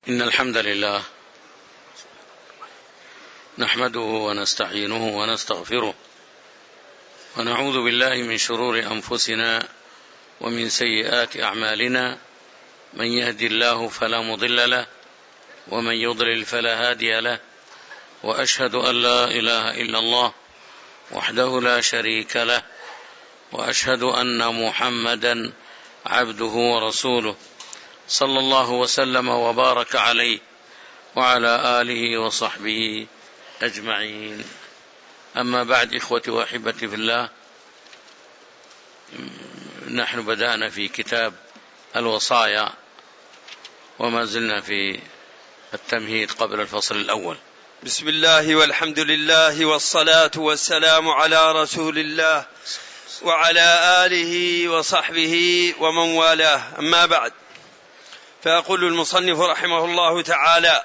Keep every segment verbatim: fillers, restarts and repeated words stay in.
إن الحمد لله نحمده ونستعينه ونستغفره ونعوذ بالله من شرور أنفسنا ومن سيئات أعمالنا، من يهدي الله فلا مضل له ومن يضلل فلا هادي له، وأشهد أن لا إله إلا الله وحده لا شريك له، وأشهد أن محمدا عبده ورسوله صلى الله وسلم وبارك عليه وعلى آله وصحبه أجمعين. أما بعد، إخوتي وأحبتي في الله، نحن بدأنا في كتاب الوصايا وما زلنا في التمهيد قبل الفصل الأول. بسم الله والحمد لله والصلاة والسلام على رسول الله وعلى آله وصحبه ومن والاه، أما بعد، فيقول المصنف رحمه الله تعالى: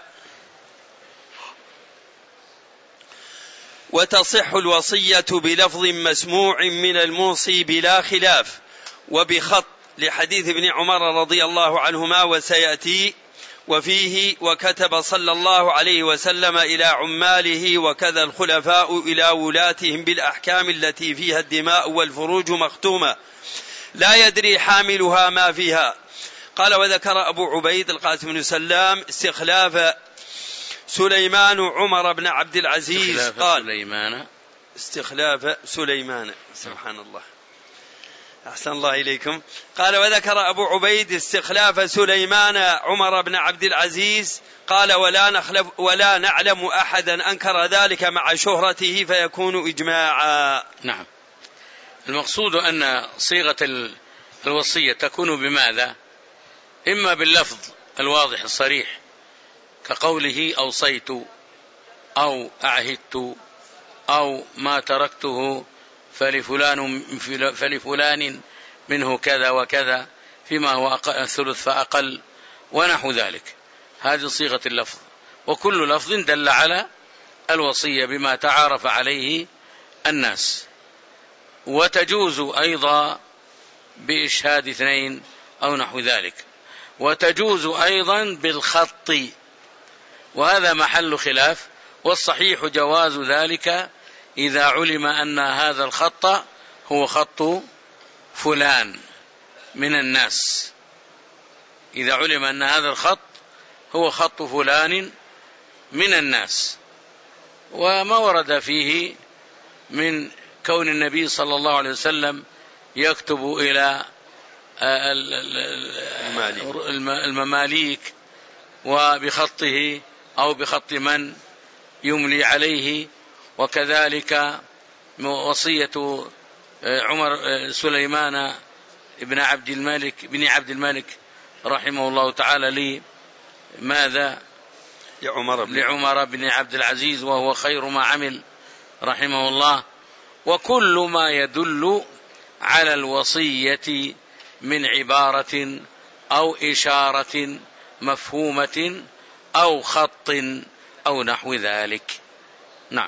وتصح الوصية بلفظ مسموع من الموصي بلا خلاف وبخط، لحديث ابن عمر رضي الله عنهما وسيأتي، وفيه: وكتب صلى الله عليه وسلم إلى عماله وكذا الخلفاء إلى ولاتهم بالأحكام التي فيها الدماء والفروج مختومة لا يدري حاملها ما فيها. قال: وذكر أبو عبيد القاسم بن سلام استخلاف سليمان عمر بن عبد العزيز. قال: سليمان استخلاف سليمان، سبحان الله، أحسن الله إليكم. قال: وذكر أبو عبيد استخلاف سليمان عمر بن عبد العزيز. قال: ولا, نخلف ولا نعلم أحدا أنكر ذلك مع شهرته فيكون إجماعا. نعم، المقصود أن صيغة الوصية تكون بماذا؟ إما باللفظ الواضح الصريح كقوله أوصيت أو أعهدت أو ما تركته فلفلان, فلفلان منه كذا وكذا فيما هو الثلث فأقل ونحو ذلك. هذه صيغة اللفظ، وكل لفظ دل على الوصية بما تعارف عليه الناس. وتجوز أيضا بإشهاد اثنين أو نحو ذلك، وتجوز أيضا بالخط، وهذا محل خلاف، والصحيح جواز ذلك إذا علم أن هذا الخط هو خط فلان من الناس، إذا علم أن هذا الخط هو خط فلان من الناس. وما ورد فيه من كون النبي صلى الله عليه وسلم يكتب إلى المماليك وبخطه أو بخط من يملي عليه، وكذلك وصية عمر سليمان ابن عبد الملك بن عبد الملك رحمه الله تعالى لي ماذا لعمر بن, لعمر بن عبد العزيز، وهو خير ما عمل رحمه الله. وكل ما يدل على الوصية من عبارة أو إشارة مفهومة أو خط أو نحو ذلك. نعم.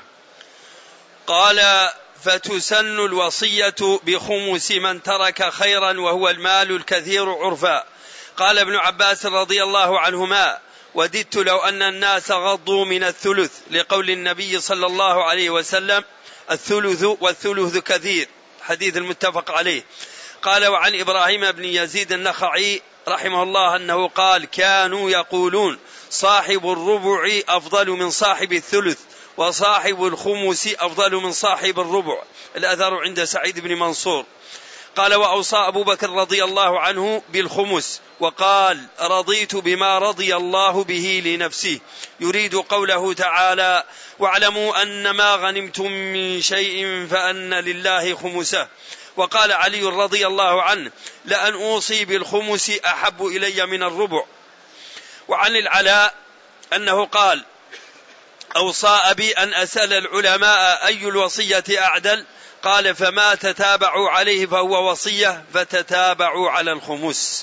قال: فتسن الوصية بخمس من ترك خيرا وهو المال الكثير عرفا. قال ابن عباس رضي الله عنهما: وددت لو أن الناس غضوا من الثلث، لقول النبي صلى الله عليه وسلم: الثلث والثلث كثير، حديث المتفق عليه. قال: وعن إبراهيم بن يزيد النخعي رحمه الله أنه قال: كانوا يقولون صاحب الربع أفضل من صاحب الثلث، وصاحب الخمس أفضل من صاحب الربع. الأثر عند سعيد بن منصور. قال: وأوصى أبو بكر رضي الله عنه بالخمس، وقال: رضيت بما رضي الله به لنفسه، يريد قوله تعالى: واعلموا أن ما غنمتم من شيء فأن لله خمسه. وقال علي رضي الله عنه: لأن أوصي بالخمس أحب إلي من الربع. وعن العلاء أنه قال: أوصى أبي أن أسأل العلماء أي الوصية أعدل؟ قال: فما تتابعوا عليه فهو وصية، فتتابعوا على الخمس.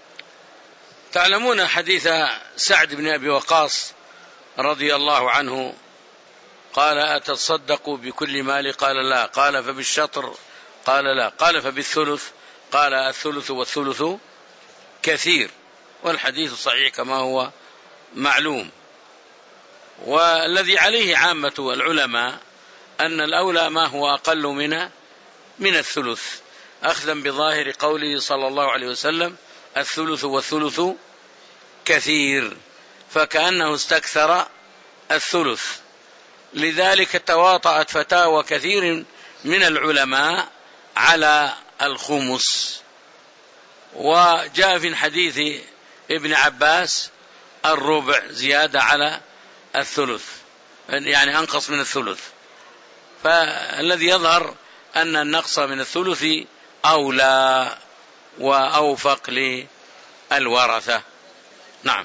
تعلمون حديث سعد بن أبي وقاص رضي الله عنه، قال: أتصدق بكل مالي؟ قال: لا. قال: فبالشطر؟ قال: لا. قال: فبالثلث؟ قال: الثلث والثلث كثير. والحديث صحيح كما هو معلوم. والذي عليه عامة العلماء أن الأولى ما هو أقل من من الثلث، أخذا بظاهر قوله صلى الله عليه وسلم الثلث والثلث كثير، فكأنه استكثر الثلث. لذلك تواطأت فتاوى كثير من العلماء على الخمس. وجاء في حديث ابن عباس الربع زيادة على الثلث، يعني أنقص من الثلث. فالذي يظهر أن النقص من الثلث أولى وأوفق للورثة. نعم.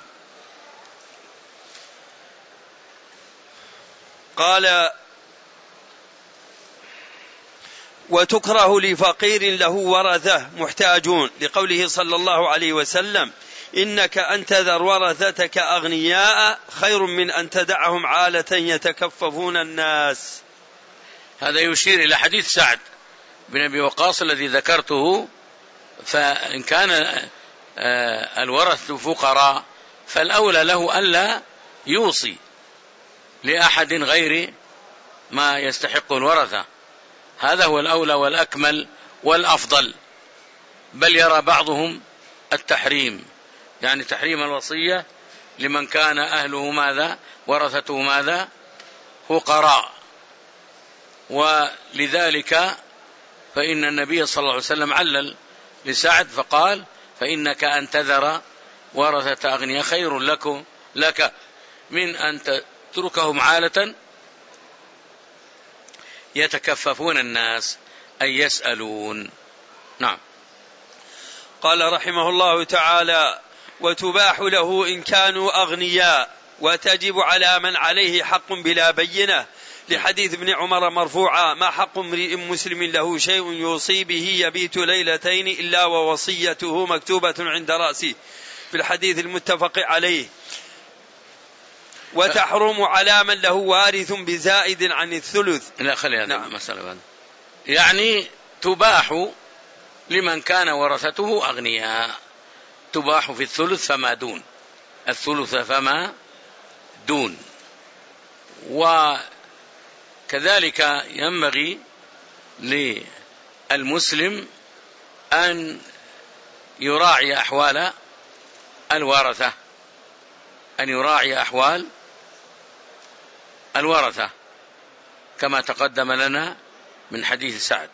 قال: وتكره لفقير له ورثة محتاجون، لقوله صلى الله عليه وسلم: إنك أن تذر ورثتك أغنياء خير من أن تدعهم عالة يتكففون الناس. هذا يشير إلى حديث سعد بن أبي وقاص الذي ذكرته، فإن كان الورثة فقراء فالأولى له ألا يوصي لأحد غير ما يستحق الورثة، هذا هو الأولى والأكمل والأفضل. بل يرى بعضهم التحريم، يعني تحريم الوصية لمن كان أهله ماذا ورثته ماذا فقراء. ولذلك فإن النبي صلى الله عليه وسلم علل لسعد فقال: فإنك أن تذر ورثة أغنياء خير لكم لك من أن تتركهم عالة يتكففون الناس أي يسألون. نعم. قال رحمه الله تعالى: وتباح له إن كانوا أغنياء، وتجب على من عليه حق بلا بينة، لحديث ابن عمر مرفوعا: ما حق امرئ مسلم له شيء يوصي به يبيت ليلتين إلا ووصيته مكتوبة عند رأسه، في الحديث المتفق عليه. وتحرم على من له وارث بزائد عن الثلث. لا خلي هذا نعم. مسألة يعني تباح لمن كان ورثته أغنياء، تباح في الثلث فما دون، الثلث فما دون. وكذلك ينبغي للمسلم أن يراعي أحوال الورثة، أن يراعي أحوال الورثة كما تقدم لنا من حديث سعد.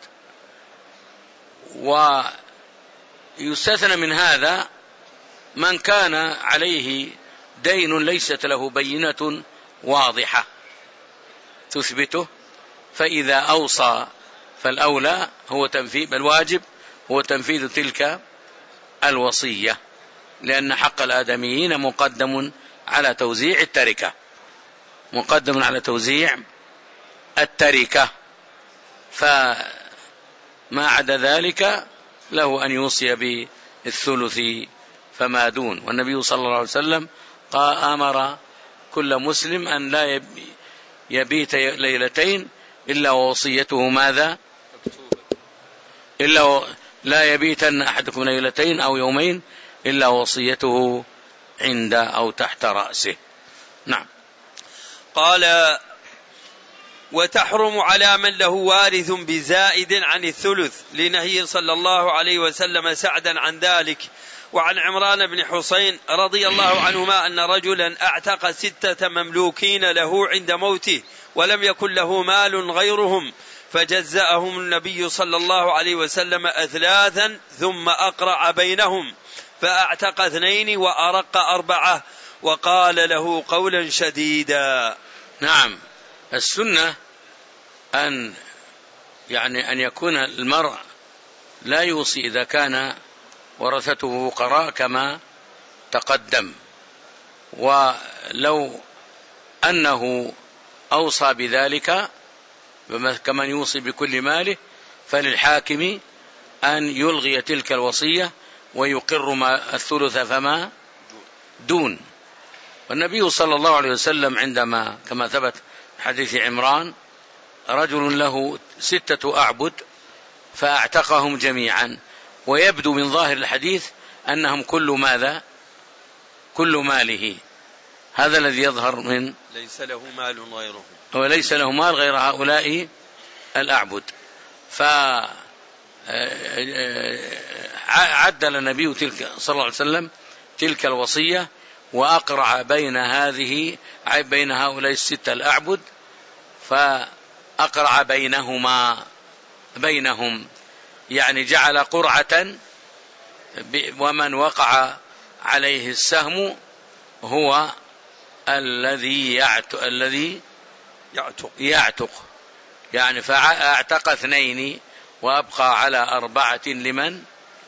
ويستثنى من هذا من كان عليه دين ليست له بينة واضحة تثبته، فإذا أوصى فالأولى هو تنفيذ، الواجب هو تنفيذ تلك الوصية، لأن حق الآدميين مقدم على توزيع التركة، مقدم على توزيع التركة، فما عدا ذلك له أن يوصي بالثلث فما دون. والنبي صلى الله عليه وسلم قال: أمر كل مسلم أن لا يبيت ليلتين إلا ووصيته ماذا إلا و... لا يبيتن أحدكم ليلتين أو يومين إلا وصيته عند أو تحت رأسه. نعم. قال: وتحرم على من له وارث بزائد عن الثلث، لنهي صلى الله عليه وسلم سعدا عن ذلك. وعن عمران بن حسين رضي الله عنهما أن رجلا أعتق ستة مملوكين له عند موته ولم يكن له مال غيرهم، فجزأهم النبي صلى الله عليه وسلم أثلاثا ثم أقرع بينهم، فأعتق اثنين وأرق أربعة، وقال له قولا شديدا. نعم. السنة أن يعني أن يكون المرء لا يوصي إذا كان ورثته فقراء كما تقدم، ولو أنه أوصى بذلك كمن يوصي بكل ماله فللحاكم أن يلغي تلك الوصية ويقر ما الثلث فما دون. والنبي صلى الله عليه وسلم عندما كما ثبت حديث عمران رجل له ستة أعبد فأعتقهم جميعا، ويبدو من ظاهر الحديث أنهم كل ماذا كل ماله، هذا الذي يظهر من ليس له مال غيره، وليس له مال غير هؤلاء الأعبد. فعدل النبي تلك صلى الله عليه وسلم تلك الوصية، وأقرع بين هذه بين هؤلاء الستة الأعبد، فأقرع بينهما بينهم، يعني جعل قرعة، ومن وقع عليه السهم هو الذي يعتق الذي يعتق, يعتق يعني فاعتق اثنين وأبقى على أربعة لمن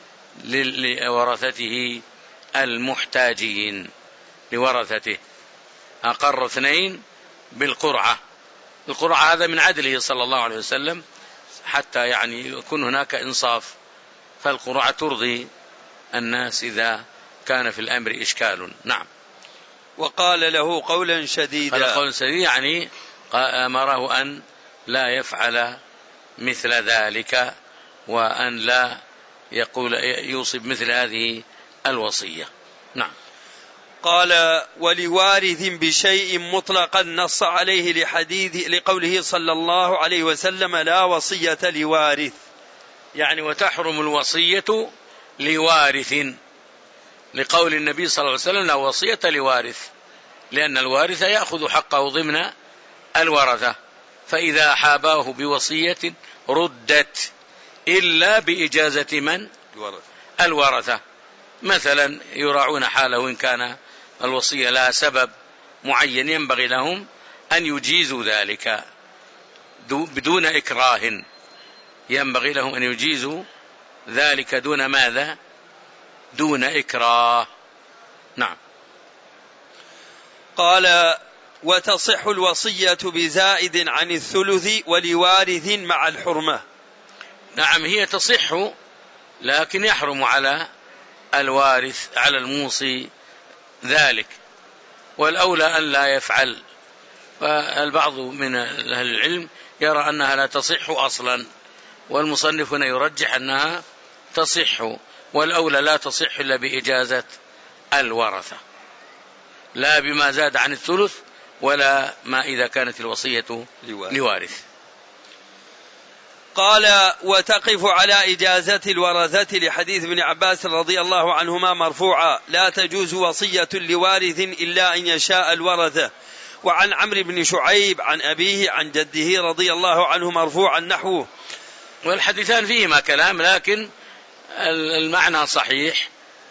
لورثته المحتاجين، لورثته أقر اثنين بالقرعة. القرعة هذا من عدله صلى الله عليه وسلم حتى يعني يكون هناك إنصاف، فالقرعة ترضي الناس إذا كان في الأمر إشكال. نعم. وقال له قولا شديدا، قال قولا شديدا يعني أمره أن لا يفعل مثل ذلك، وأن لا يقول يوصي بمثل هذه الوصية. نعم. قال ولوارث بشيء مطلقا نص عليه لحديث لقوله صلى الله عليه وسلم لا وصية لوارث، يعني وتحرم الوصية لوارث، لقول النبي صلى الله عليه وسلم لا وصية لوارث، لأن الوارث يأخذ حقه ضمن الورثة، فإذا حاباه بوصية ردت إلا بإجازة من؟ الورثة. مثلا يراعون حاله، إن كان الوصية لها سبب معين ينبغي لهم أن يجيزوا ذلك بدون إكراه، ينبغي لهم أن يجيزوا ذلك دون ماذا؟ دون إكراه. نعم. قال وتصح الوصية بزائد عن الثلث ولوارث مع الحرمة. نعم، هي تصح، لكن يحرم على الوارث على الموصي ذلك، والأولى أن لا يفعل. فالبعض من أهل العلم يرى أنها لا تصح أصلا، والمصنف هنا يرجح أنها تصح، والأولى لا تصح إلا بإجازة الورثة، لا بما زاد عن الثلث ولا ما إذا كانت الوصية لوارث. قال وتقف على إجازة الورثة لحديث ابن عباس رضي الله عنهما مرفوعا لا تجوز وصية لوارث إلا أن يشاء الورثة. وعن عمرو بن شعيب عن أبيه عن جده رضي الله عنه مرفوعا نحوه. والحديثان فيهما كلام، لكن المعنى صحيح،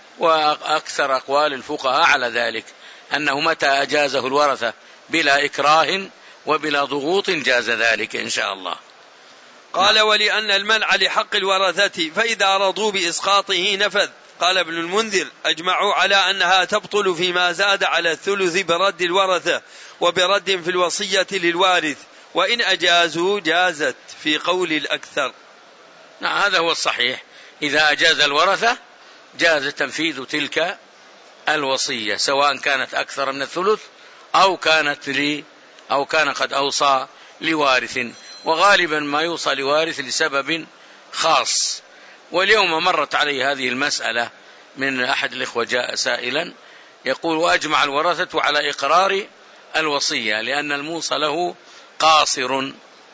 وأكثر أقوال الفقهاء على ذلك أنه متى أجازه الورثة بلا إكراه وبلا ضغوط جاز ذلك إن شاء الله. قال ولأن المنع لحق الورثة فإذا رضوا بإسقاطه نفذ. قال ابن المنذر أجمعوا على أنها تبطل فيما زاد على الثلث برد الورثة وبرد في الوصية للوارث، وإن أجازوا جازت في قول الأكثر. نعم، هذا هو الصحيح، إذا أجاز الورثة جاز تنفيذ تلك الوصية سواء كانت أكثر من الثلث أو كانت لي أو كان قد أوصى لوارث، وغالبا ما يوصى لوارث لسبب خاص. واليوم مرت علي هذه المسألة من أحد الإخوة، جاء سائلا يقول وأجمع الورثة على إقرار الوصية لأن الموصى له قاصر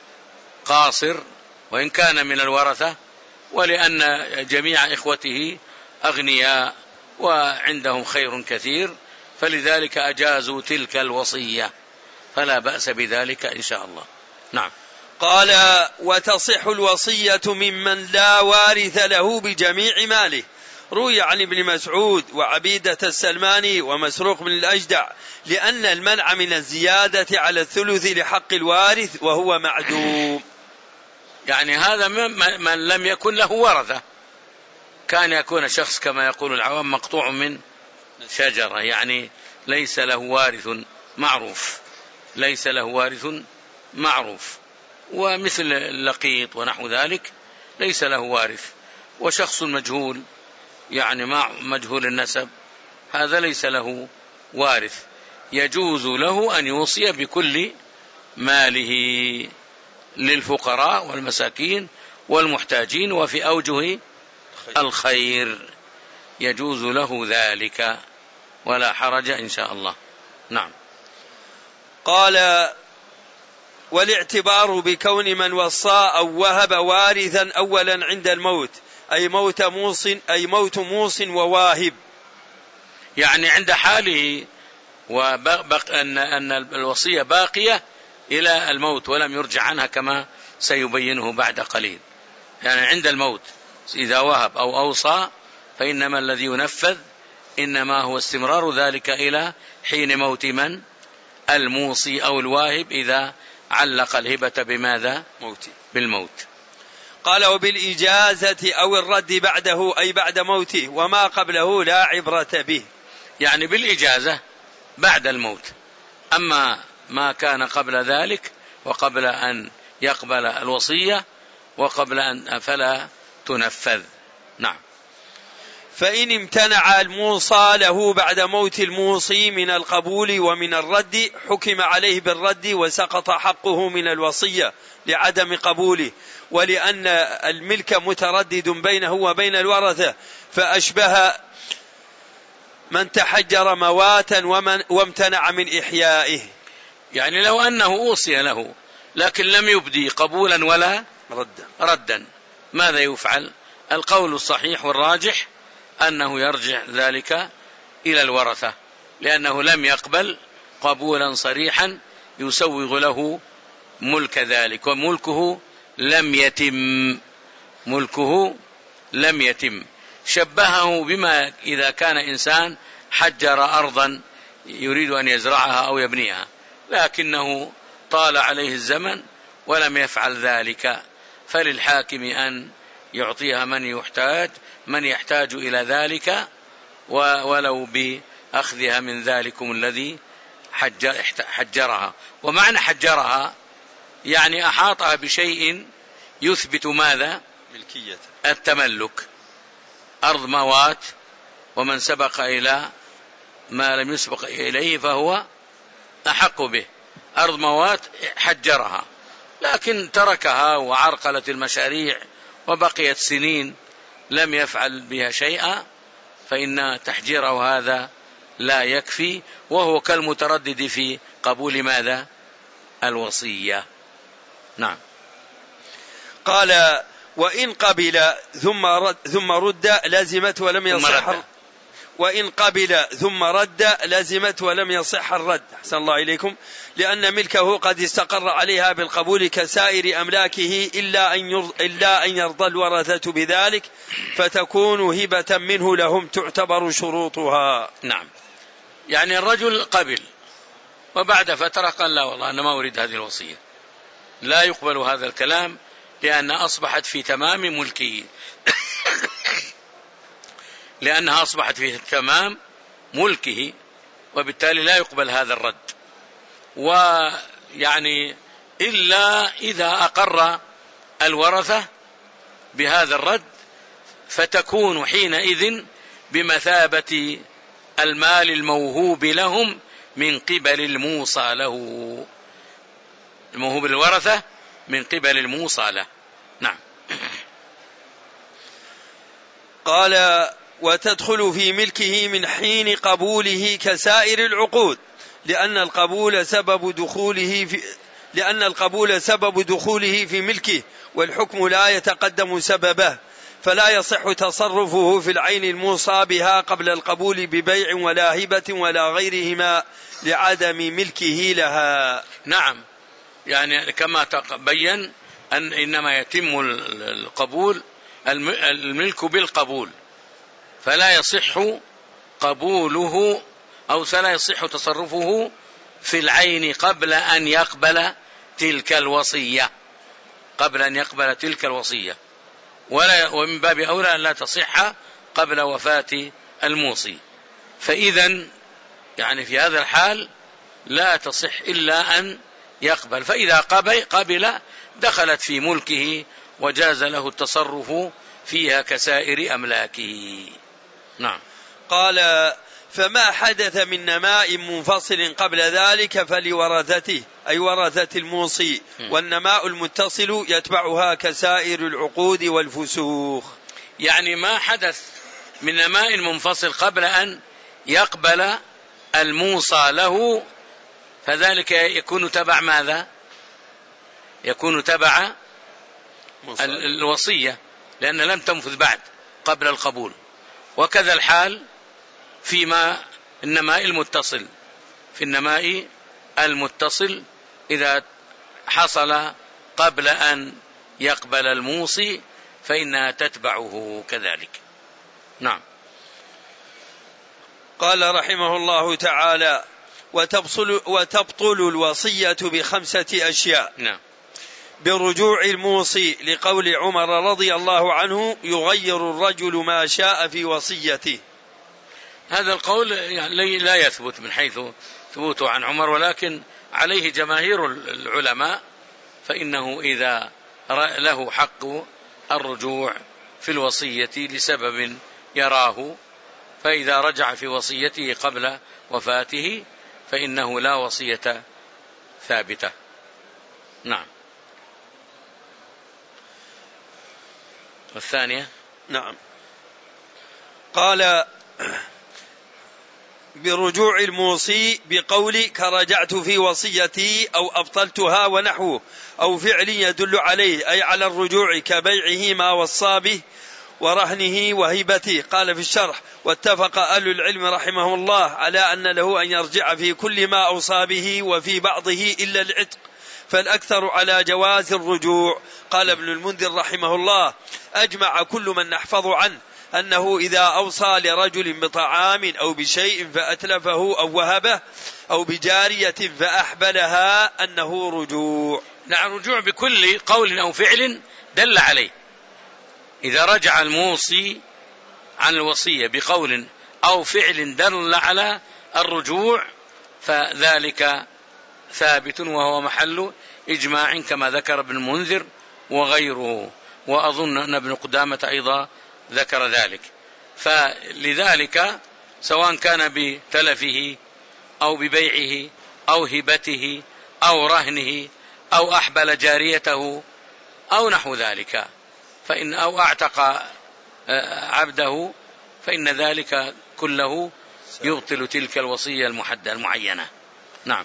قاصر وإن كان من الورثة، ولأن جميع إخوته أغنياء وعندهم خير كثير، فلذلك أجازوا تلك الوصية، فلا بأس بذلك إن شاء الله. نعم. قال وتصح الوصية ممن لا وارث له بجميع ماله. روي عن ابن مسعود وعبيدة السلماني ومسروق بن الأجدع لأن المنع من الزيادة على الثلث لحق الوارث وهو معدوم. يعني هذا من لم يكن له ورثة، كان يكون شخص كما يقول العوام مقطوع من شجرة، يعني ليس له وارث معروف، ليس له وارث معروف، ومثل اللقيط ونحو ذلك ليس له وارث. وشخص مجهول يعني مع مجهول النسب هذا ليس له وارث، يجوز له أن يوصي بكل ماله للفقراء والمساكين والمحتاجين وفي أوجه الخير، يجوز له ذلك ولا حرج إن شاء الله. نعم. قال: والاعتبار بكون من وصى أو وهب وارثا أولا عند الموت، أي موت موص أي موت موص وواهب، يعني عند حاله وبق أن أن الوصية باقية إلى الموت ولم يرجع عنها كما سيبينه بعد قليل. يعني عند الموت إذا وهب أو أوصى فإنما الذي ينفذ إنما هو استمرار ذلك إلى حين موت من؟ الموصي أو الواهب، إذا علق الهبة بماذا؟ موت. بالموت. قال: وبالإجازة أو الرد بعده أي بعد موته، وما قبله لا عبرة به. يعني بالإجازة بعد الموت، أما ما كان قبل ذلك وقبل أن يقبل الوصية وقبل أن فلا تنفذ. نعم. فإن امتنع الموصى له بعد موت الموصي من القبول ومن الرد حكم عليه بالرد وسقط حقه من الوصية لعدم قبوله، ولأن الملك متردد بينه وبين الورثة، فأشبه من تحجر مواتا ومن وامتنع من إحيائه. يعني لو أنه أوصي له لكن لم يبدي قبولا ولا ردا ردا ماذا يفعل؟ القول الصحيح والراجح أنه يرجع ذلك إلى الورثة، لأنه لم يقبل قبولا صريحا يسوغ له ملك ذلك، وملكه لم يتم ملكه لم يتم. شبهه بما إذا كان إنسان حجر أرضا يريد أن يزرعها أو يبنيها لكنه طال عليه الزمن ولم يفعل ذلك، فللحاكم أن يعطيها من يحتاج من يحتاج إلى ذلك ولو بأخذها من ذلكم الذي حجرها. ومعنى حجرها يعني أحاطها بشيء يثبت ماذا؟ ملكية التملك. أرض موات ومن سبق إلى ما لم يسبق إليه فهو أحق به. أرض موات حجرها لكن تركها وعرقلت المشاريع وبقيت سنين لم يفعل بها شيئا، فإن تحجيره هذا لا يكفي، وهو كالمتردد في قبول ماذا؟ الوصية. نعم. قال: وإن قبل ثم رد, ثم رد لازمت ولم يصح وإن قبل ثم رد لازمت ولم يصح الرد. أحسن الله إليكم. لأن ملكه قد استقر عليها بالقبول كسائر أملاكه إلا أن يرضى, إلا أن يرضى الورثة بذلك، فتكون هبة منه لهم تعتبر شروطها. نعم. يعني الرجل قبل وبعد فترة قال لا والله أنا ما أريد هذه الوصية، لا يقبل هذا الكلام لأن أصبحت في تمام ملكه لأنها أصبحت في تمام ملكه، وبالتالي لا يقبل هذا الرد. ويعني إلا إذا أقر الورثة بهذا الرد فتكون حينئذ بمثابة المال الموهوب لهم من قبل الموصى له، الموهوب للورثة من قبل الموصى له. نعم. قال: وتدخل في ملكه من حين قبوله كسائر العقود، لأن القبول سبب دخوله في لأن القبول سبب دخوله في ملكه، والحكم لا يتقدم سببه، فلا يصح تصرفه في العين الموصى بها قبل القبول ببيع ولا هبة ولا غيرهما لعدم ملكه لها. نعم. يعني كما تبين أن إنما يتم القبول الملك بالقبول، فلا يصح قبوله أو فلا يصح تصرفه في العين قبل أن يقبل تلك الوصية قبل أن يقبل تلك الوصية ولا ومن باب أولى أن لا تصح قبل وفاة الموصي. فإذا يعني في هذا الحال لا تصح إلا أن يقبل، فإذا قبل, قبل دخلت في ملكه وجاز له التصرف فيها كسائر أملاكه. نعم. قال: فما حدث من نماء منفصل قبل ذلك فلورثته أي ورثة الموصي، والنماء المتصل يتبعها كسائر العقود والفسوخ. يعني ما حدث من نماء منفصل قبل أن يقبل الموصى له فذلك يكون تبع ماذا؟ يكون تبع الوصية، لأن لم تنفذ بعد قبل القبول. وكذا الحال فيما النماء المتصل، في النماء المتصل إذا حصل قبل أن يقبل الموصي فإنها تتبعه كذلك. نعم. قال رحمه الله تعالى: وتبطل, وتبطل الوصية بخمسة أشياء. نعم. برجوع الموصي، لقول عمر رضي الله عنه: يغير الرجل ما شاء في وصيته. هذا القول يعني لا يثبت من حيث ثبوته عن عمر، ولكن عليه جماهير العلماء، فإنه إذا له حق الرجوع في الوصية لسبب يراه، فإذا رجع في وصيته قبل وفاته فإنه لا وصية ثابتة. نعم. والثانية. نعم. قال: برجوع الموصي بقول كرجعت في وصيتي أو أبطلتها ونحوه، أو فعل يدل عليه، أي على الرجوع كبيعه ما وصى به ورهنه وهبته. قال في الشرح: واتفق أهل العلم رحمه الله على أن له أن يرجع في كل ما أوصى به، وفي بعضه إلا العتق، فالأكثر على جواز الرجوع. قال ابن المنذر رحمه الله: أجمع كل من نحفظ عنه أنه إذا أوصى لرجل بطعام أو بشيء فأتلفه أو وهبه أو بجارية فأحبلها أنه رجوع. نعم، رجوع بكل قول أو فعل دل عليه. إذا رجع الموصي عن الوصية بقول أو فعل دل على الرجوع فذلك ثابت، وهو محل إجماع كما ذكر ابن المنذر وغيره، وأظن أن ابن قدامة أيضا ذكر ذلك. فلذلك سواء كان بتلفه أو ببيعه أو هبته أو رهنه أو أحبل جاريته أو نحو ذلك، فإن أو أعتق عبده، فإن ذلك كله يبطل تلك الوصية المحددة المعينة. نعم.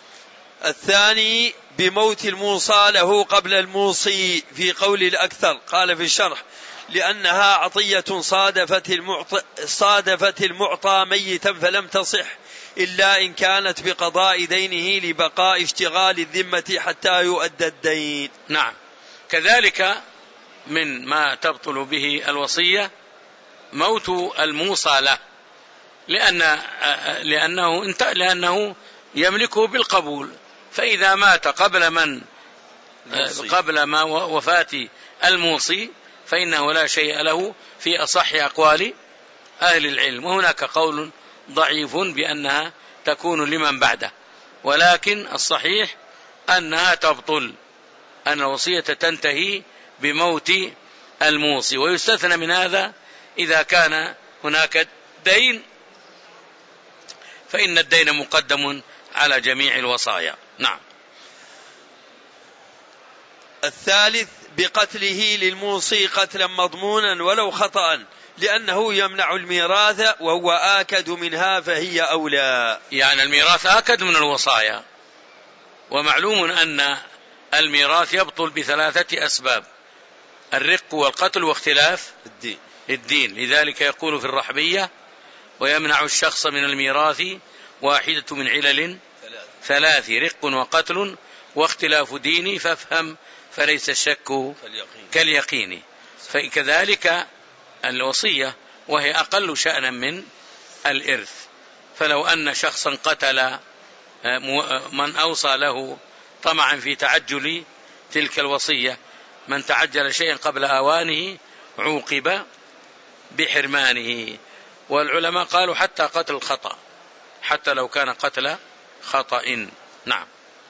الثاني بموت الموصى له قبل الموصي، في قول الأكثر. قال في الشرح: لأنها عطية صادفت المعطى, صادفت المعطى ميتا فلم تصح إلا إن كانت بقضاء دينه لبقاء اشتغال الذمة حتى يؤدى الدين. نعم. كذلك من ما تبطل به الوصية موت الموصى له، لأن لأنه لأنه يملكه بالقبول، فإذا مات قبل من قبل ما وفاة الموصي فإنه لا شيء له في أصح أقوال أهل العلم. وهناك قول ضعيف بأنها تكون لمن بعده، ولكن الصحيح أنها تبطل، أن الوصية تنتهي بموت الموصي. ويستثنى من هذا إذا كان هناك دين، فإن الدين مقدم على جميع الوصايا. نعم. الثالث بقتله للموصي قتلا مضمونا ولو خطأ، لأنه يمنع الميراث وهو آكد منها فهي أولى. يعني الميراث آكد من الوصايا، ومعلوم أن الميراث يبطل بثلاثة أسباب: الرق والقتل واختلاف الدين, الدين. لذلك يقول في الرحبية: ويمنع الشخص من الميراث واحدة من علل ثلاث: رق وقتل واختلاف ديني، فافهم فليس الشك كاليقين. فكذلك الوصية وهي أقل شأنا من الإرث، فلو أن شخصا قتل من أوصى له طمعا في تعجل تلك الوصية، من تعجل شيئا قبل آوانه عوقب بحرمانه. والعلماء قالوا حتى قتل الخطأ، حتى لو كان قتل خطأ. نعم.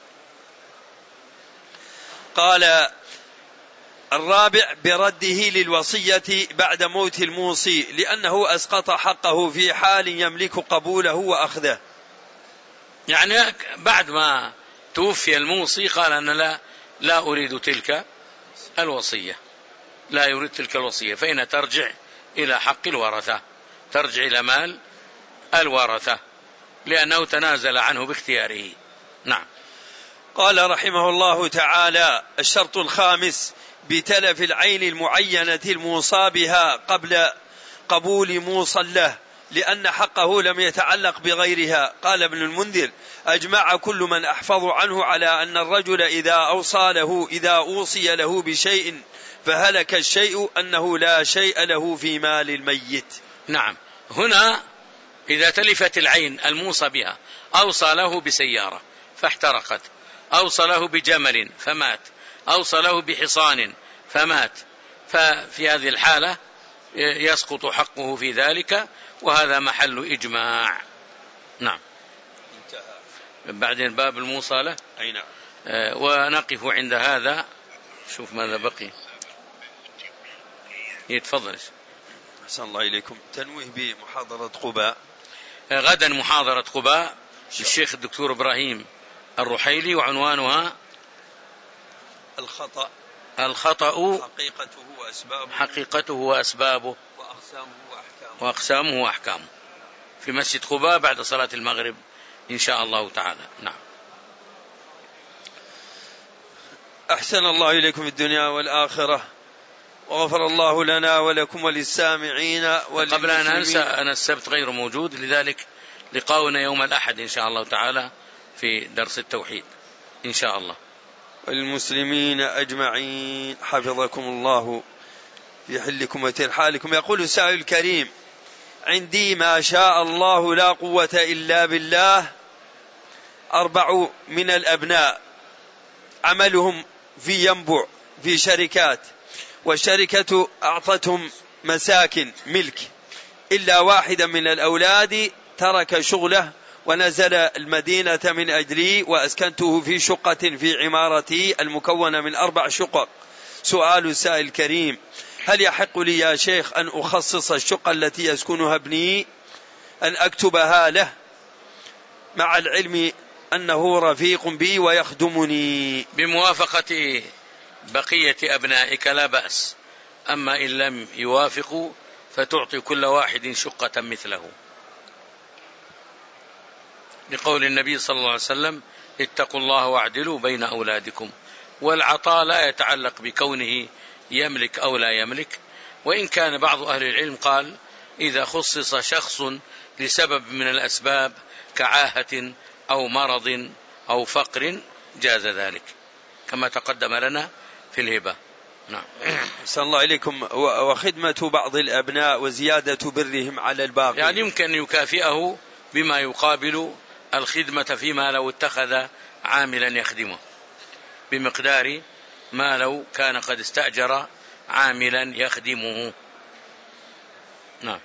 قال الرابع برده للوصية بعد موت الموصي، لأنه أسقط حقه في حال يملك قبوله وأخذه. يعني بعد ما توفي الموصي قال أنا لا, لا أريد تلك الوصية، لا يريد تلك الوصية، فإن ترجع إلى حق الورثة، ترجع إلى مال الورثة. لأنه تنازل عنه باختياره. نعم. قال رحمه الله تعالى: الشرط الخامس: بتلف العين المعينة الموصى بها قبل قبول موصى له، لأن حقه لم يتعلق بغيرها. قال ابن المنذر: أجمع كل من أحفظ عنه على أن الرجل إذا أوصى له إذا أوصي له بشيء فهلك الشيء أنه لا شيء له في مال الميت. نعم. هنا إذا تلفت العين الموصى بها، أوصى له بسيارة فاحترقت، أوصى له بجمل فمات، أوصى له بحصان فمات، ففي هذه الحالة يسقط حقه في ذلك، وهذا محل إجماع. نعم. انتهى. بعدين باب الموصلة. أي نعم. آه ونقف عند هذا. شوف ماذا بقي. يتفضل. أحسن الله إليكم. تنويه بمحاضرة قباء. آه غدا محاضرة قباء للشيخ الدكتور إبراهيم الرحيلي، وعنوانها الخطأ الخطأ حقيقته وأسبابه حقيقته وأسبابه وأقسامه وأحكامه وأقسامه وأحكامه في مسجد قباء بعد صلاة المغرب إن شاء الله تعالى. نعم. أحسن الله إليكم في الدنيا والآخرة، وغفر الله لنا ولكم وللسامعين وللمسلمين. قبل أن أنسى، أنا السبت غير موجود، لذلك لقاؤنا يوم الأحد إن شاء الله تعالى في درس التوحيد إن شاء الله. والمسلمين أجمعين حفظكم الله في حلكم وترحالكم. يقول السائل الكريم: عندي ما شاء الله لا قوة إلا بالله أربع من الأبناء، عملهم في ينبع في شركات، والشركة أعطتهم مساكن ملك، إلا واحدا من الأولاد ترك شغله ونزل المدينة من أجلي، وأسكنته في شقة في عمارتي المكونة من أربع شقق. سؤال السائل الكريم: هل يحق لي يا شيخ أن أخصص الشقة التي يسكنها ابني أن أكتبها له، مع العلم أنه رفيق بي ويخدمني؟ بموافقة بقية أبنائك لا بأس، أما إن لم يوافقوا فتعطي كل واحد شقة مثله، لقول النبي صلى الله عليه وسلم: اتقوا الله واعدلوا بين أولادكم. والعطاء لا يتعلق بكونه يملك أو لا يملك، وإن كان بعض أهل العلم قال: إذا خصص شخص لسبب من الأسباب كعاهة أو مرض أو فقر جاز ذلك، كما تقدم لنا في الهبة. نعم. أحسن الله إليكم. وخدمة بعض الأبناء وزيادة برهم على الباقي، يعني يمكن أن يكافئه بما يقابل الخدمة فيما لو اتخذ عاملا يخدمه بمقدار ما لو كان قد استأجر عاملا يخدمه. نعم.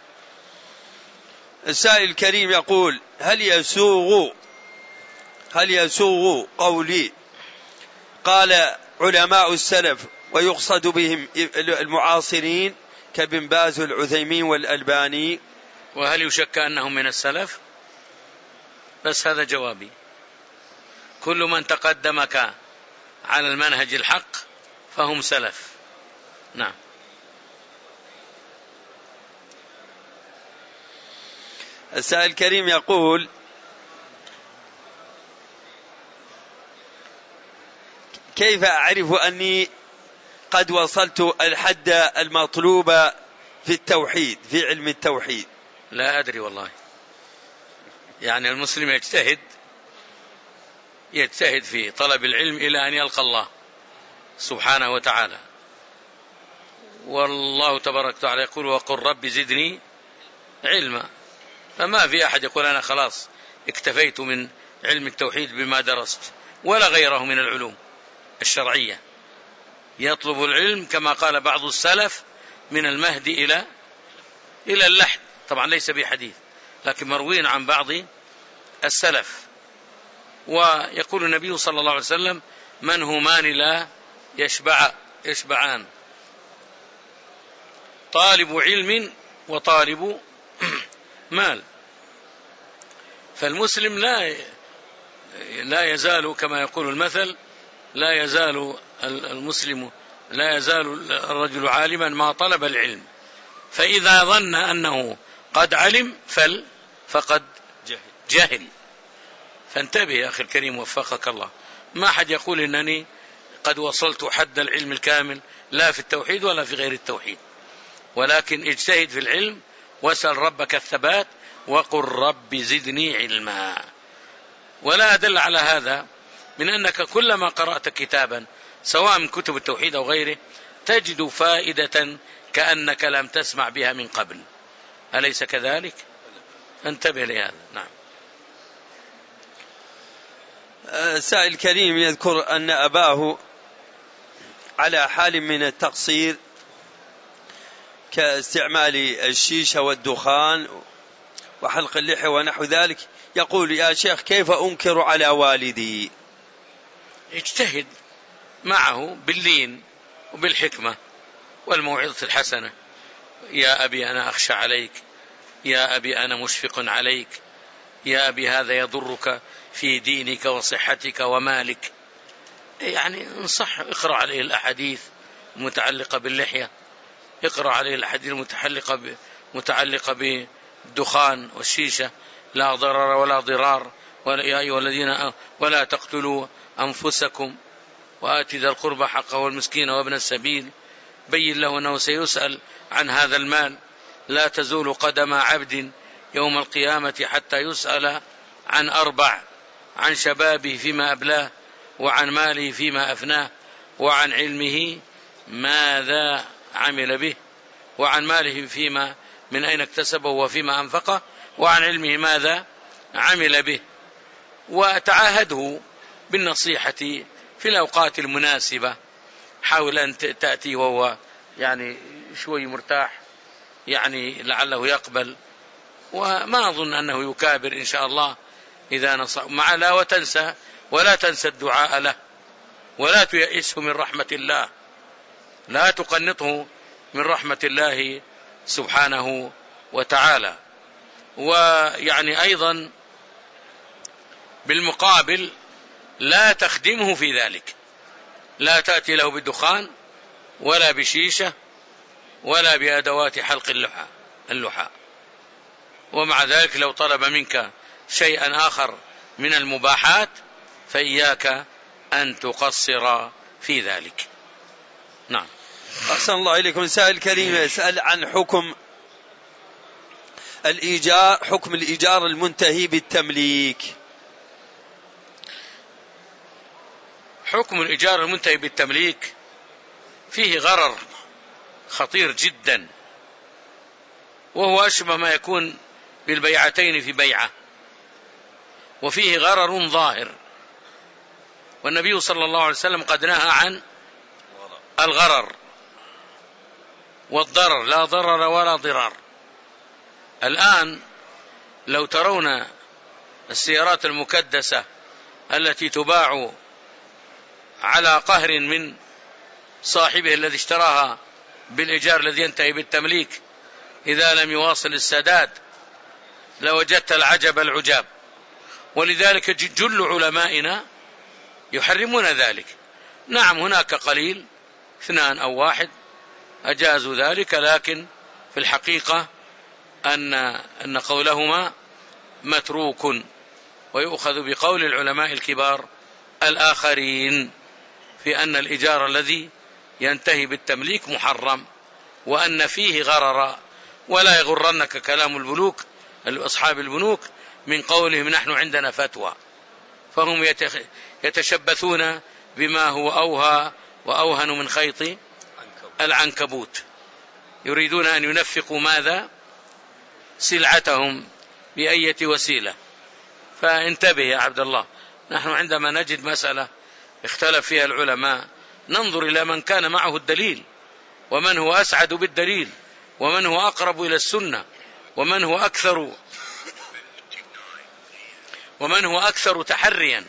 السائل الكريم يقول: هل يسوغ هل يسوغ قولي قال علماء السلف ويقصد بهم المعاصرين كابن باز والعثيمين والألباني؟ وهل يشك أنهم من السلف؟ بس هذا جوابي: كل من تقدمك على المنهج الحق فهم سلف. نعم. السائل الكريم يقول: كيف أعرف أني قد وصلت الحد المطلوب في التوحيد، في علم التوحيد؟ لا أدري والله. يعني المسلم يجتهد يجتهد في طلب العلم إلى أن يلقى الله سبحانه وتعالى، والله تبارك وتعالى يقول: وقل رب زدني علما. فما في أحد يقول أنا خلاص اكتفيت من علم التوحيد بما درست، ولا غيره من العلوم الشرعية. يطلب العلم كما قال بعض السلف: من المهد إلى إلى اللحد. طبعا ليس بحديث، لكن مروين عن بعض السلف. ويقول النبي صلى الله عليه وسلم: من همان لا يشبع يشبعان، طالب علم وطالب مال. فالمسلم لا لا يزال كما يقول المثل: لا يزال المسلم لا يزال الرجل عالما ما طلب العلم، فإذا ظن أنه قد علم فل فقد جهل. فانتبه يا أخي الكريم وفقك الله، ما حد يقول إنني قد وصلت حد العلم الكامل، لا في التوحيد ولا في غير التوحيد، ولكن اجتهد في العلم واسأل ربك الثبات وقل رب زدني علما. ولا أدل على هذا من أنك كلما قرأت كتابا سواء من كتب التوحيد أو غيره تجد فائدة كأنك لم تسمع بها من قبل، أليس كذلك؟ انتبه لهذا. نعم. سائل كريم يذكر أن أباه على حال من التقصير كاستعمال الشيشة والدخان وحلق اللحية ونحو ذلك، يقول يا شيخ كيف أنكر على والدي؟ اجتهد معه باللين وبالحكمة والموعظة الحسنة. يا أبي أنا أخشى عليك، يا أبي أنا مشفق عليك، يا أبي هذا يضرك في دينك وصحتك ومالك. يعني انصح، اقرأ عليه الأحاديث المتعلقة باللحية، اقرأ عليه الأحاديث المتعلقة متعلقة بالدخان والشيشة، لا ضرر ولا ضرار، يا أيها الذين ولا تقتلوا أنفسكم وآتي ذا القربى حقه والمسكين وابن السبيل، بين له أنه سيسأل عن هذا المال، لا تزول قدم عبد يوم القيامة حتى يسأل عن أربع: عن شبابه فيما أبلاه، وعن ماله فيما أفناه، وعن علمه ماذا عمل به، وعن ماله فيما من أين اكتسبه وفيما أنفقه، وعن علمه ماذا عمل به. وتعاهده بالنصيحة في الأوقات المناسبة، حاول أن تأتي وهو يعني شوي مرتاح، يعني لعله يقبل، وما أظن أنه يكابر إن شاء الله إذا نصح مع لا وتنسى ولا تنسى الدعاء له، ولا تيئسه من رحمة الله، لا تقنطه من رحمة الله سبحانه وتعالى. ويعني أيضا بالمقابل لا تخدمه في ذلك، لا تأتي له بالدخان ولا بشيشة ولا بأدوات حلق اللحى اللحى ومع ذلك لو طلب منك شيئا آخر من المباحات فإياك أن تقصر في ذلك. نعم. أحسن الله إليكم. سائل كريم يسأل عن حكم الإيجار، حكم الإيجار المنتهي بالتمليك. حكم الإيجار المنتهي بالتمليك فيه غرر خطير جدا، وهو أشبه ما يكون بالبيعتين في بيعة، وفيه غرر ظاهر، والنبي صلى الله عليه وسلم قد نهى عن الغرر والضرر، لا ضرر ولا ضرار. الآن لو ترون السيارات المكدسة التي تباع على قهر من صاحبه الذي اشتراها بالإيجار الذي ينتهي بالتمليك، إذا لم يواصل السداد لوجدت العجب العجاب. ولذلك جل علمائنا يحرمون ذلك. نعم هناك قليل اثنان أو واحد أجازوا ذلك، لكن في الحقيقة أن أن قولهما متروك، ويؤخذ بقول العلماء الكبار الآخرين في أن الإيجار الذي ينتهي بالتمليك محرم، وأن فيه غرر. ولا يغرنك كلام البنوك، أصحاب البنوك، من قولهم نحن عندنا فتوى، فهم يتشبثون بما هو أوهى وأوهن من خيط العنكبوت، يريدون أن ينفقوا ماذا؟ سلعتهم بأية وسيلة. فانتبه يا عبد الله، نحن عندما نجد مسألة اختلف فيها العلماء ننظر إلى من كان معه الدليل، ومن هو أسعد بالدليل، ومن هو أقرب إلى السنة، ومن هو أكثر ومن هو أكثر تحريا.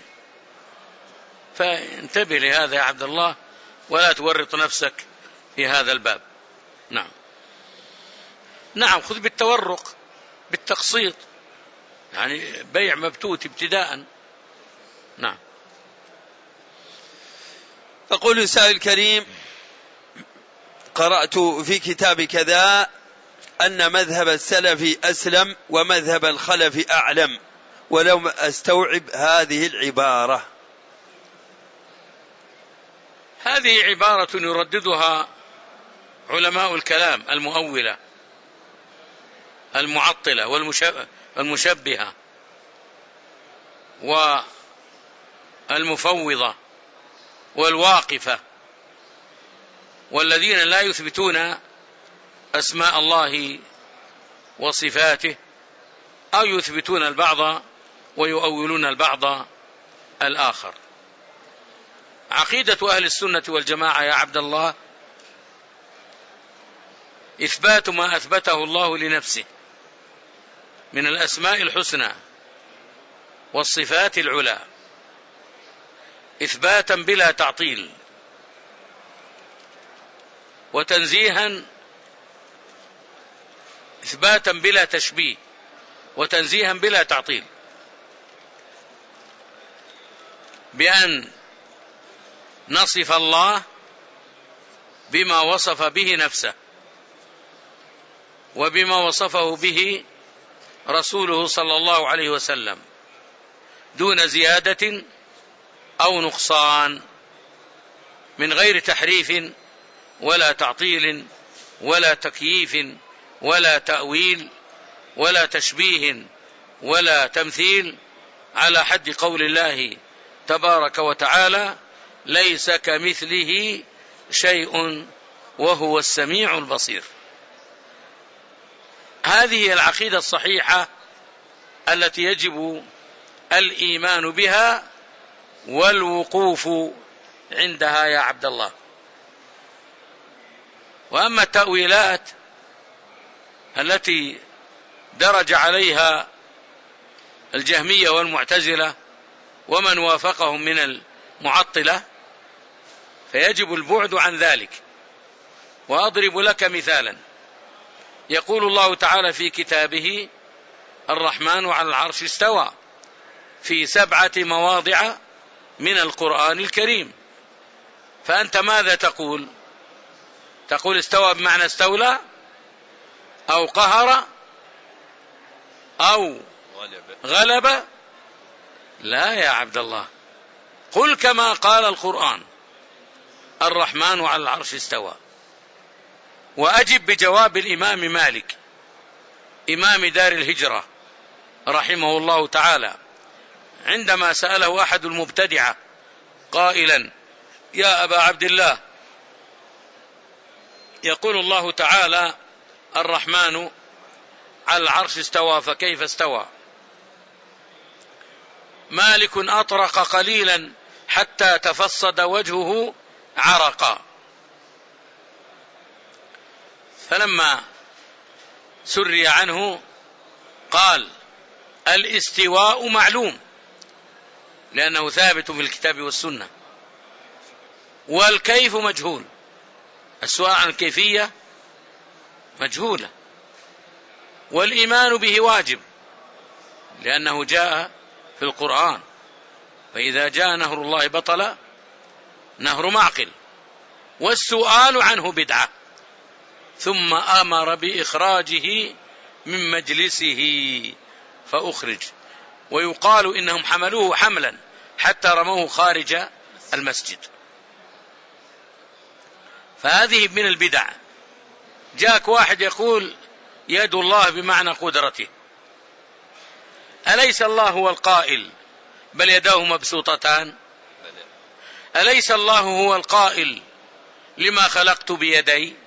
فانتبه لهذا يا عبد الله، ولا تورط نفسك في هذا الباب. نعم نعم خذ بالتورق بالتقسيط، يعني بيع مبتوت ابتداء. نعم. يقول سائل كريم: قرأت في كتاب كذا أن مذهب السلف أسلم ومذهب الخلف أعلم، ولم أستوعب هذه العبارة. هذه عبارة يرددها علماء الكلام المؤولة المعطلة والمشبهة والمفوضة والواقفة، والذين لا يثبتون أسماء الله وصفاته، أو يثبتون البعض ويؤولون البعض الآخر. عقيدة أهل السنة والجماعة يا عبد الله إثبات ما أثبته الله لنفسه من الأسماء الحسنى والصفات العلى إثباتا بلا تعطيل، وتنزيها إثباتا بلا تشبيه، وتنزيها بلا تعطيل، بأن نصف الله بما وصف به نفسه وبما وصفه به رسوله صلى الله عليه وسلم دون زيادة أو نقصان، من غير تحريف ولا تعطيل ولا تكييف ولا تأويل ولا تشبيه ولا تمثيل، على حد قول الله تبارك وتعالى: ليس كمثله شيء وهو السميع البصير. هذه العقيدة الصحيحة التي يجب الإيمان بها والوقوف عندها يا عبد الله. وأما التأويلات التي درج عليها الجهمية والمعتزلة ومن وافقهم من المعطلة فيجب البعد عن ذلك. وأضرب لك مثالا: يقول الله تعالى في كتابه: الرحمن على العرش استوى، في سبعة مواضع من القرآن الكريم. فأنت ماذا تقول؟ تقول استوى بمعنى استولى أو قهر أو غلب؟ لا يا عبد الله، قل كما قال القرآن: الرحمن على العرش استوى. وأجب بجواب الإمام مالك إمام دار الهجرة رحمه الله تعالى عندما سأله أحد المبتدعة قائلا: يا أبا عبد الله، يقول الله تعالى: الرحمن على العرش استوى، فكيف استوى؟ مالك أطرق قليلا حتى تفصد وجهه عرقا، فلما سري عنه قال: الاستواء معلوم لأنه ثابت في الكتاب والسنة، والكيف مجهول. السؤال عن الكيفية مجهولة، والإيمان به واجب لأنه جاء في القرآن: فإذا جاء نهر الله بطل نهر معقل، والسؤال عنه بدعة، ثم أمر بإخراجه من مجلسه فأخرج. ويقال إنهم حملوه حملا حتى رموه خارج المسجد. فهذه من البدع. جاءك واحد يقول: يد الله بمعنى قدرته. أليس الله هو القائل: بل يداه مبسوطتان؟ أليس الله هو القائل: لما خلقت بيدي؟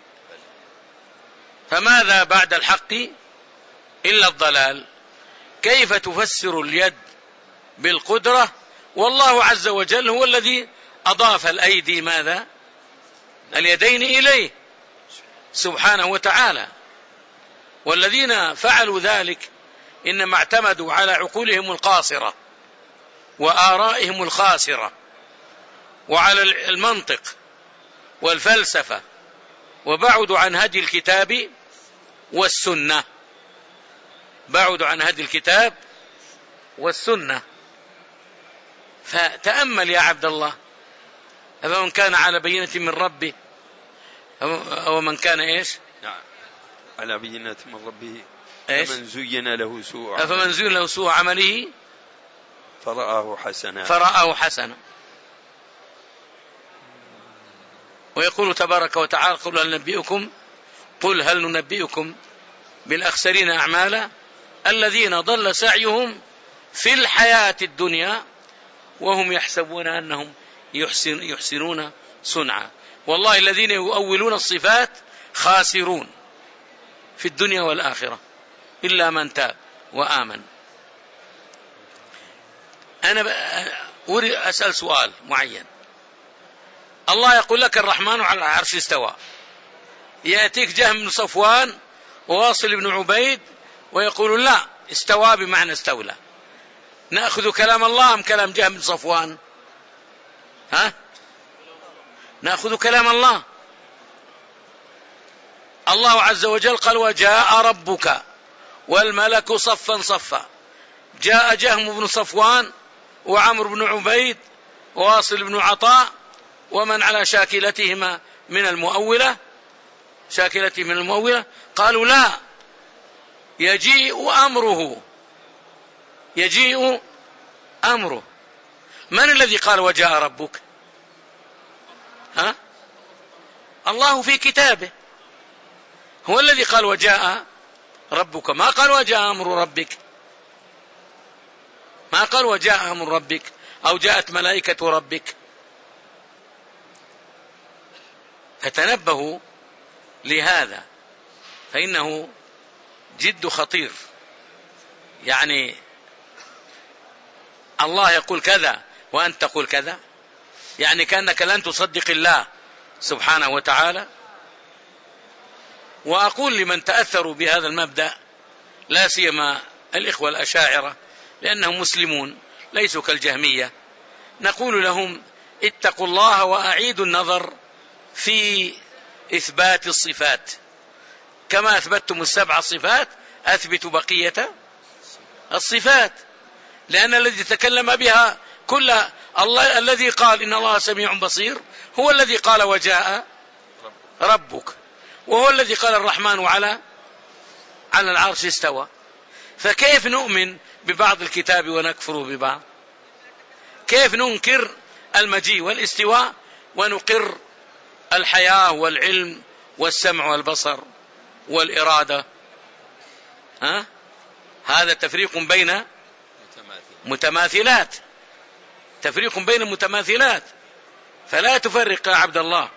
فماذا بعد الحق إلا الضلال؟ كيف تفسر اليد بالقدرة والله عز وجل هو الذي أضاف الأيدي ماذا؟ اليدين إليه سبحانه وتعالى. والذين فعلوا ذلك إنما اعتمدوا على عقولهم القاصرة وآرائهم الخاسرة وعلى المنطق والفلسفة، وبعدوا عن هدي الكتاب والسنة. بعدوا عن هدي الكتاب والسنة. فتأمل يا عبد الله: أفمن كان على بينة من ربه أو من كان إيش؟ نعم، على بينة من ربه إيش؟ فمن زين له سوء أفمن زين له سوء عمله فرآه حسنا فرآه حسنا. ويقول تبارك وتعالى قل هل ننبئكم قل هل ننبئكم بالأخسرين أعمالا الذين ضل سعيهم في الحياة الدنيا وهم يحسبون أنهم يحسن يحسنون صنعا. والله الذين يؤولون الصفات خاسرون في الدنيا والآخرة إلا من تاب وآمن. أنا أريد أسأل سؤال معين. الله يقول لك الرحمن على العرش استوى، يأتيك جهم بن صفوان وواصل بن عبيد ويقول لا استوى بمعنى استولى. نأخذ كلام الله أم كلام جهم بن صفوان؟ ها؟ نأخذ كلام الله. الله عز وجل قال وجاء ربك والملك صفا صفا. جاء جهم بن صفوان وعمر بن عبيد وواصل بن عطاء ومن على شاكلتهما من المؤولة شاكلته من المؤولة قالوا لا يجيء أمره يجيء أمره. من الذي قال وجاء ربك؟ ها؟ الله في كتابه هو الذي قال وجاء ربك، ما قال وجاء أمر ربك، ما قال وجاء أمر ربك أو جاءت ملائكة ربك. فتنبهوا لهذا فإنه جد خطير. يعني الله يقول كذا وأنت تقول كذا، يعني كأنك لن تصدق الله سبحانه وتعالى. وأقول لمن تأثروا بهذا المبدأ لا سيما الإخوة الأشاعرة لأنهم مسلمون ليسوا كالجهمية، نقول لهم اتقوا الله وأعيدوا النظر في إثبات الصفات. كما أثبتتم السبع صفات أثبتوا بقية الصفات، لأن الذي تكلم بها كل الله الذي قال إن الله سميع بصير هو الذي قال وجاء ربك، وهو الذي قال الرحمن على على العرش استوى. فكيف نؤمن ببعض الكتاب ونكفر ببعض؟ كيف ننكر المجيء والاستواء ونقر الحياة والعلم والسمع والبصر والإرادة؟ ها؟ هذا تفريق بين متماثلات، تفريق بين المتماثلات. فلا تفرق يا عبد الله،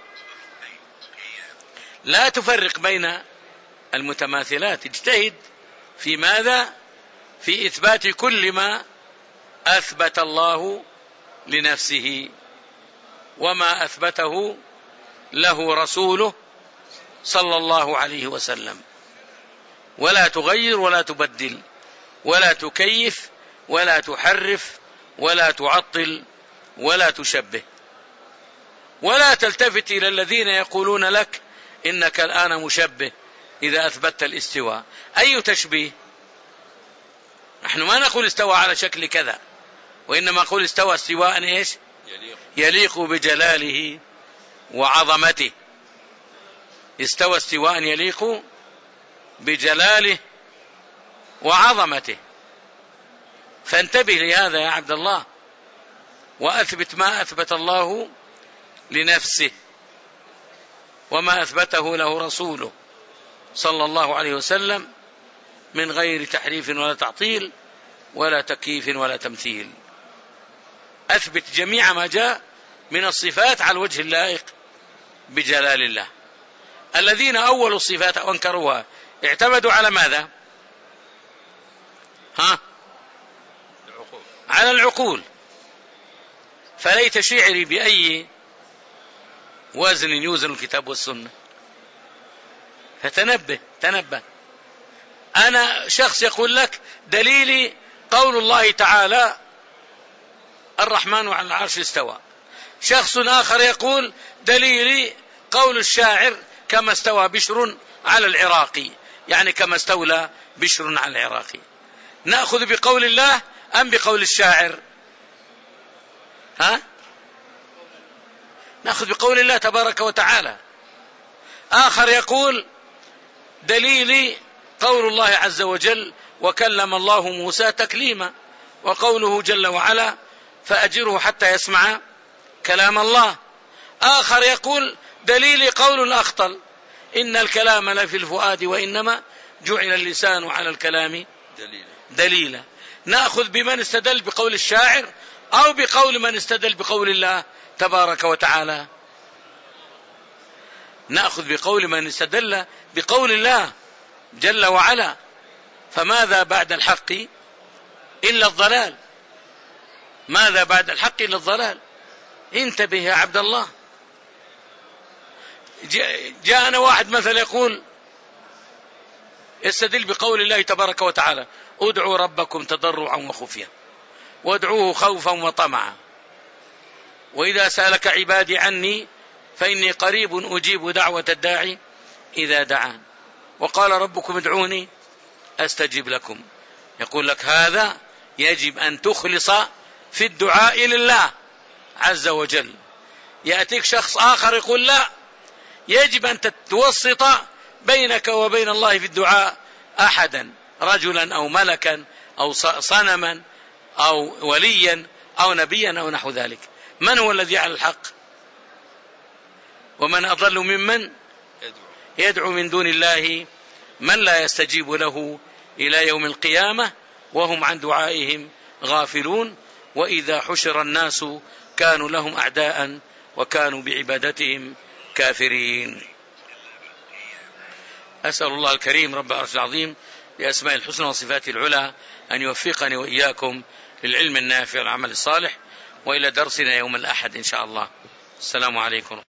لا تفرق بين المتماثلات، اجتهد في ماذا؟ في إثبات كل ما أثبت الله لنفسه وما أثبته له رسوله صلى الله عليه وسلم، ولا تغير ولا تبدل ولا تكيف ولا تحرف ولا تعطل ولا تشبه، ولا تلتفت إلى الذين يقولون لك إنك الآن مشبه إذا أثبتت الاستواء. أي تشبيه؟ نحن ما نقول استوى على شكل كذا، وإنما نقول استوى استواء إيش؟ يليق, يليق بجلاله وعظمته. استوى استواء يليق بجلاله وعظمته. فانتبه لهذا يا عبد الله، وأثبت ما أثبت الله لنفسه وما أثبته له رسوله صلى الله عليه وسلم من غير تحريف ولا تعطيل ولا تكييف ولا تمثيل. أثبت جميع ما جاء من الصفات على الوجه اللائق بجلال الله. الذين أولوا الصفات وانكروها اعتمدوا على ماذا؟ ها؟ على العقول. فليت شعري بأي وزن يوزن الكتاب والسنة. فتنبه تنبه. أنا شخص يقول لك دليلي قول الله تعالى الرحمن على العرش استوى، شخص آخر يقول دليلي قول الشاعر كما استوى بشر على العراقي، يعني كما استولى بشر على العراقي. نأخذ بقول الله أم بقول الشاعر؟ ها؟ نأخذ بقول الله تبارك وتعالى. آخر يقول دليلي قول الله عز وجل وكلم الله موسى تكليما، وقوله جل وعلا فأجره حتى يسمع كلام الله. آخر يقول دليل قول الأخطل إن الكلام لفي الفؤاد وإنما جعل اللسان على الكلام دليلا, دليلا. نأخذ بمن استدل بقول الشاعر أو بقول من استدل بقول الله تبارك وتعالى؟ نأخذ بقول من استدل بقول الله جل وعلا. فماذا بعد الحق إلا الضلال؟ ماذا بعد الحق إلا الضلال؟ انتبه يا عبد الله. جاءنا واحد مثلا يقول يستدل بقول الله تبارك وتعالى ادعوا ربكم تضرعا وخفيا وادعوه خوفا وطمعا وإذا سألك عبادي عني فإني قريب أجيب دعوة الداعي إذا دعان وقال ربكم ادعوني أستجب لكم. يقول لك هذا يجب أن تخلص في الدعاء لله عز وجل. يأتيك شخص آخر يقول لا، يجب أن تتوسط بينك وبين الله في الدعاء أحدا، رجلا أو ملكا أو صنما أو وليا أو نبيا أو نحو ذلك. من هو الذي على الحق؟ ومن أضل ممن يدعو من دون الله من لا يستجيب له إلى يوم القيامة وهم عن دعائهم غافلون. وإذا حشر الناس كانوا لهم أعداء وكانوا بعبادتهم كافرين. أسأل الله الكريم رب العرش العظيم بأسماء الحسنى وصفاته العلى أن يوفقني وإياكم للعلم النافع والعمل الصالح، وإلى درسنا يوم الأحد إن شاء الله. السلام عليكم.